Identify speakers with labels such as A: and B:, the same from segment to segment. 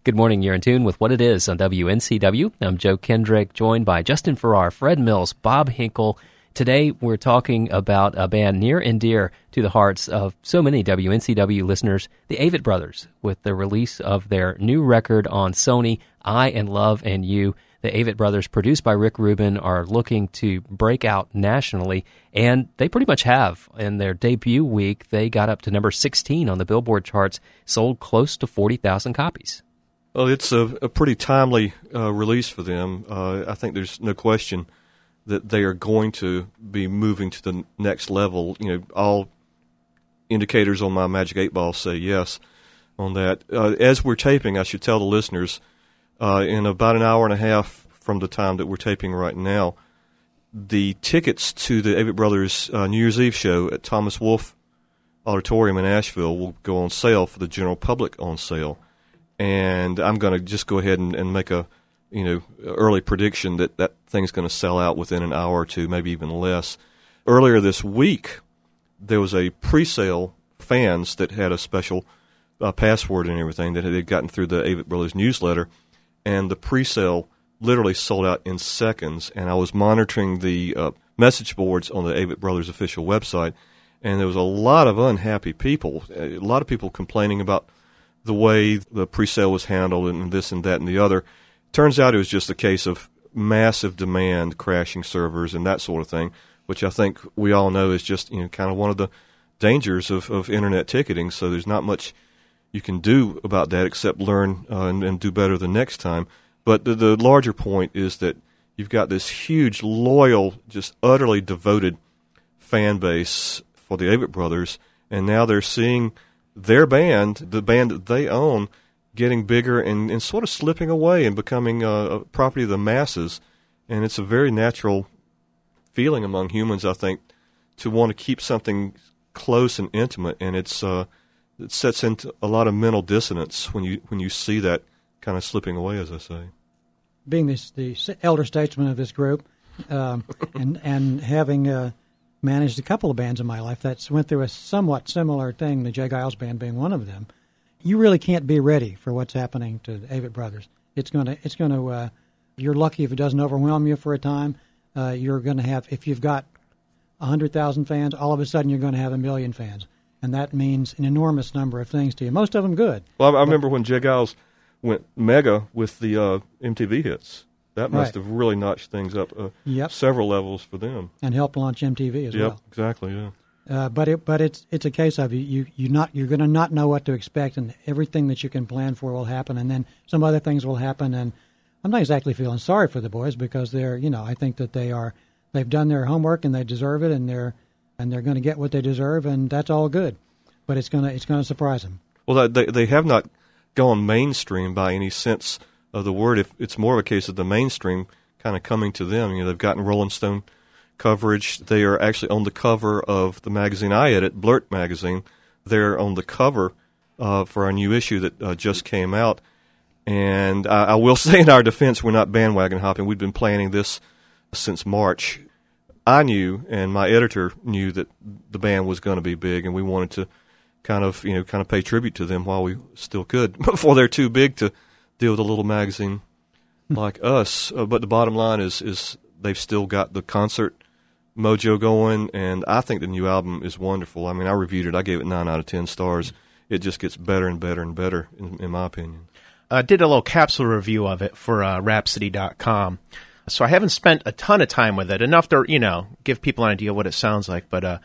A: Good morning. You're in tune with What It Is on WNCW. I'm Joe Kendrick, joined by Justin Farrar, Fred Mills, Bob Hinkle. Today, we're talking about a band near and dear to the hearts of so many WNCW listeners, the Avett Brothers, with the release of their new record on Sony, I and Love and You. The Avett Brothers, produced by Rick Rubin, are looking to break out nationally, and they pretty much have. In their debut week, they got up to number 16 on the Billboard charts, sold close to 40,000 copies.
B: Well, it's a pretty timely release for them. I think there's no question that they are going to be moving to the next level. You know, all indicators on my Magic 8 Ball say yes on that. As we're taping, I should tell the listeners, in about an hour and a half from the time that we're taping right now, the tickets to the Avett Brothers New Year's Eve show at Thomas Wolfe Auditorium in Asheville will go on sale for the general public on sale. And I'm going to just go ahead and make a early prediction that thing's going to sell out within an hour or two, maybe even less. Earlier this week, there was a pre-sale fans that had a special password and everything that had gotten through the Avett Brothers newsletter, and the pre-sale literally sold out in seconds. And I was monitoring the message boards on the Avett Brothers official website, and there was a lot of unhappy people, a lot of people complaining about the way the pre-sale was handled and this and that and the other. Turns out it was just a case of massive demand, crashing servers, and that sort of thing, which I think we all know is just kind of one of the dangers of internet ticketing. So there's not much you can do about that except learn and do better the next time. But the larger point is that you've got this huge, loyal, just utterly devoted fan base for the Avett Brothers, and now they're seeing their band, the band that they own, getting bigger and sort of slipping away and becoming a property of the masses. And it's a very natural feeling among humans, I think, to want to keep something close and intimate. And it sets into a lot of mental dissonance when you see that kind of slipping away, as I say.
C: Being the elder statesman of this group, and having managed a couple of bands in my life that went through a somewhat similar thing, the Jay Giles Band being one of them, you really can't be ready for what's happening to the Avett Brothers. It's going to. You're lucky if it doesn't overwhelm you for a time. You're going to have, if you've got 100,000 fans, all of a sudden you're going to have 1 million fans, and that means an enormous number of things to you. Most of them good.
B: Well, I remember when Jay Giles went mega with the MTV hits. That must have really notched things up several levels for them, and
C: helped launch MTV as well.
B: Yep, exactly. Yeah.
C: But it's a case of you're going to not know what to expect, and everything that you can plan for will happen, and then some other things will happen. And I'm not exactly feeling sorry for the boys because they're I think that they've done their homework and they deserve it, and they're going to get what they deserve, and that's all good. But it's going to surprise them.
B: Well, they have not gone mainstream by any sense of the word. It's more of a case of the mainstream kind of coming to them. They've gotten Rolling Stone coverage. They are actually on the cover of the magazine I edit, Blurt magazine. They're on the cover for our new issue that just came out. And I will say in our defense, we're not bandwagon hopping. We've been planning this since March. I knew, and my editor knew, that the band was going to be big, and we wanted to kind of pay tribute to them while we still could before they're too big to deal with a little magazine like us. But the bottom line is they've still got the concert mojo going, and I think the new album is wonderful. I mean, I reviewed it. I gave it 9 out of 10 stars. It just gets better and better and better, in my opinion.
D: I did a little capsule review of it for Rhapsody.com. So I haven't spent a ton of time with it, enough to, give people an idea what it sounds like. But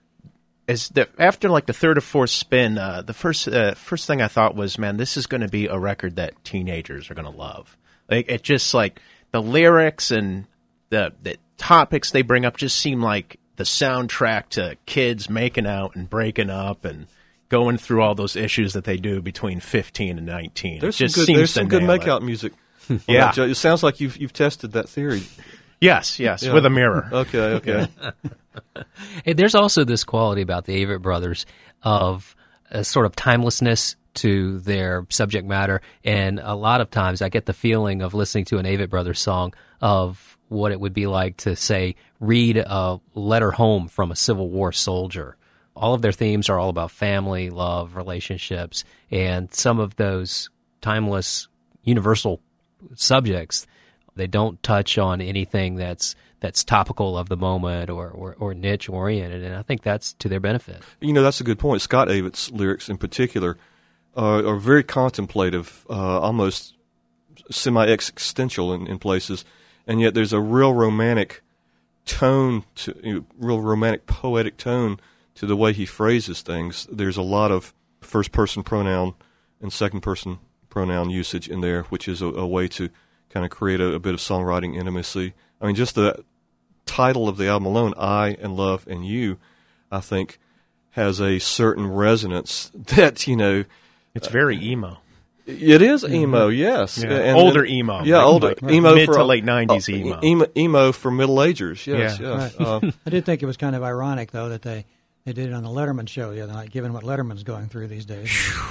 D: after like the third or fourth spin, the first thing I thought was, man, this is going to be a record that teenagers are going to love. Like, it just like the lyrics and the topics they bring up just seem like the soundtrack to kids making out and breaking up and going through all those issues that they do between 15 and 19.
B: There's some good make-out music.
D: Yeah.
B: It sounds like you've tested that theory.
D: Yes, yeah. With a mirror.
B: Okay.
A: Hey, there's also this quality about the Avett Brothers of a sort of timelessness to their subject matter, and a lot of times I get the feeling of listening to an Avett Brothers song of what it would be like to, say, read a letter home from a Civil War soldier. All of their themes are all about family, love, relationships, and some of those timeless universal subjects. They don't touch on anything that's topical of the moment or niche oriented, and I think that's to their benefit.
B: That's a good point. Scott Avitt's lyrics in particular are very contemplative, almost semi-existential in places, and yet there's a real romantic tone, real romantic poetic tone to the way he phrases things. There's a lot of first-person pronoun and second-person pronoun usage in there, which is a way to kind of create a bit of songwriting intimacy. I mean, just the title of the album alone, I and Love and You, I think has a certain resonance that,
D: It's very emo.
B: It is emo, yes.
D: Yeah. And older emo.
B: Yeah, older. Emo
D: mid
B: for
D: to late 90s emo.
B: Emo for middle-agers, yes.
D: Yeah.
B: Yes.
C: Right. I did think it was kind of ironic, though, that they did it on the Letterman show the other night, given what Letterman's going through these days.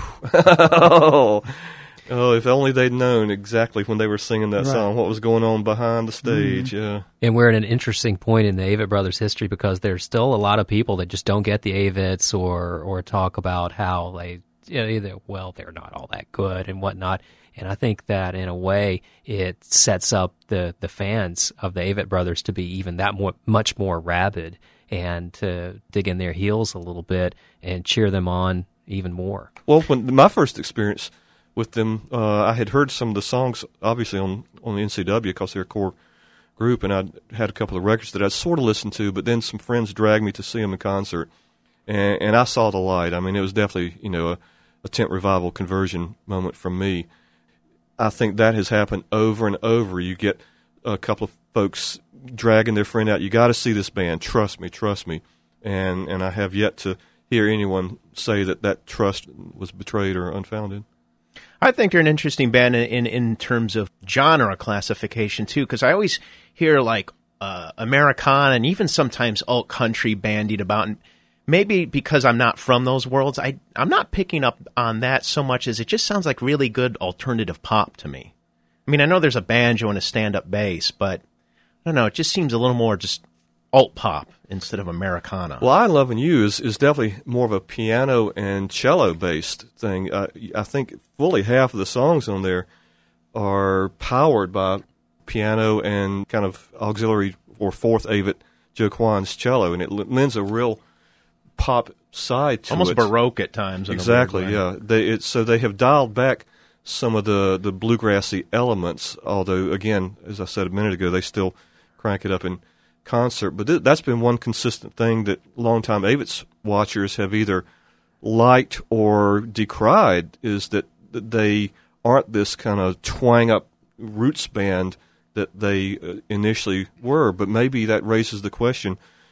B: Oh, if only they'd known exactly when they were singing that song, what was going on behind the stage. Yeah.
A: And we're at an interesting point in the Avett Brothers' history because there's still a lot of people that just don't get the Avets or talk about how they either, they're not all that good and whatnot. And I think that in a way it sets up the fans of the Avett Brothers to be even much more rabid and to dig in their heels a little bit and cheer them on even more.
B: Well, when my first experience with them, I had heard some of the songs, obviously, on the NCW because they're a core group, and I'd had a couple of records that I'd sort of listened to, but then some friends dragged me to see them in concert, and I saw the light. I mean, it was definitely, a tent revival conversion moment from me. I think that has happened over and over. You get a couple of folks dragging their friend out. You got to see this band. Trust me. And I have yet to hear anyone say that trust was betrayed or unfounded.
D: I think they're an interesting band in terms of genre classification, too, because I always hear, like, Americana and even sometimes alt-country bandied about. And maybe because I'm not from those worlds, I'm not picking up on that so much as it just sounds like really good alternative pop to me. I mean, I know there's a banjo and a stand-up bass, but I don't know, it just seems a little more just alt-pop instead of Americana.
B: Well, I Love You is definitely more of a piano and cello-based thing. I think fully half of the songs on there are powered by piano and kind of auxiliary or fourth Avett Joe Quan's cello, and it lends a real pop side to
D: almost
B: it.
D: Almost Baroque at times.
B: Exactly, yeah. So they have dialed back some of the bluegrassy elements, although, again, as I said a minute ago, they still crank it up in concert. But that's been one consistent thing that longtime Avett watchers have either liked or decried, is that they aren't this kind of twang-up roots band that they initially were. But maybe that raises the question,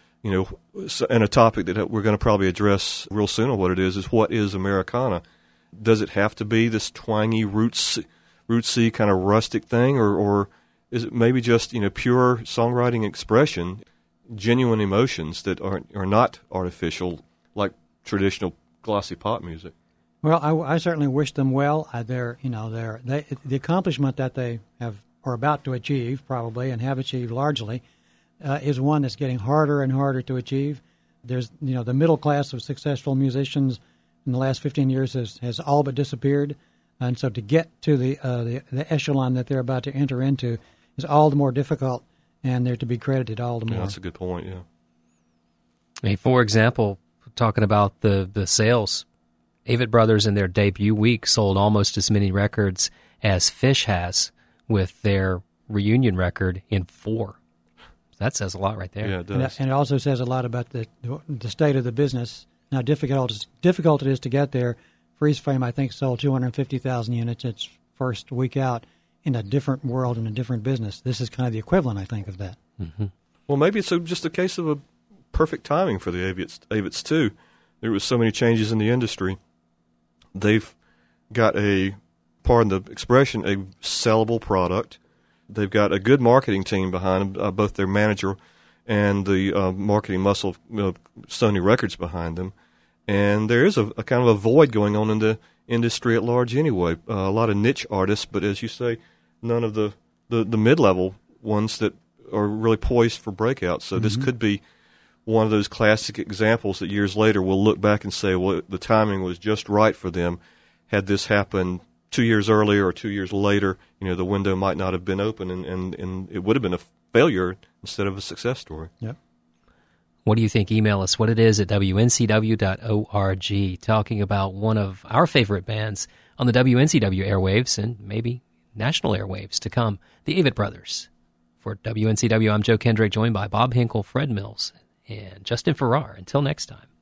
B: and a topic that we're going to probably address real soon on what it is what is Americana? Does it have to be this twangy, rootsy kind of rustic thing, or is it maybe just pure songwriting expression, genuine emotions that are not artificial like traditional glossy pop music?
C: Well, I certainly wish them well. The accomplishment that they are about to achieve, probably, and have achieved largely, is one that's getting harder and harder to achieve. There's, the middle class of successful musicians in the last 15 years has all but disappeared, and so to get to the echelon that they're about to enter into is all the more difficult, and they're to be credited all the more.
B: Yeah, that's a good point. Yeah.
A: Hey, for example, talking about the sales, Avett Brothers in their debut week sold almost as many records as Phish has with their reunion record in 4. That says a lot right there.
B: Yeah, it does.
C: And it also says a lot about the state of the business. How difficult it is to get there. Freeze Frame, I think, sold 250,000 units its first week out in a different world and a different business. This is kind of the equivalent, I think, of that.
A: Mm-hmm.
B: Well, maybe it's just a case of a perfect timing for the Avets too. There was so many changes in the industry. They've got pardon the expression, a sellable product. They've got a good marketing team behind them, both their manager and the marketing muscle of Sony Records behind them. And there is a kind of a void going on in the industry at large anyway. A lot of niche artists, but as you say, none of the mid-level ones that are really poised for breakouts. So this could be one of those classic examples that years later we'll look back and say, well, the timing was just right for them. Had this happened 2 years earlier or 2 years later, the window might not have been open, and it would have been a failure instead of a success story.
C: Yep.
A: What do you think? Email us what it is at WNCW.org, talking about one of our favorite bands on the WNCW airwaves and maybe national airwaves to come, the Avett Brothers. For WNCW, I'm Joe Kendrick, joined by Bob Hinkle, Fred Mills, and Justin Farrar. Until next time.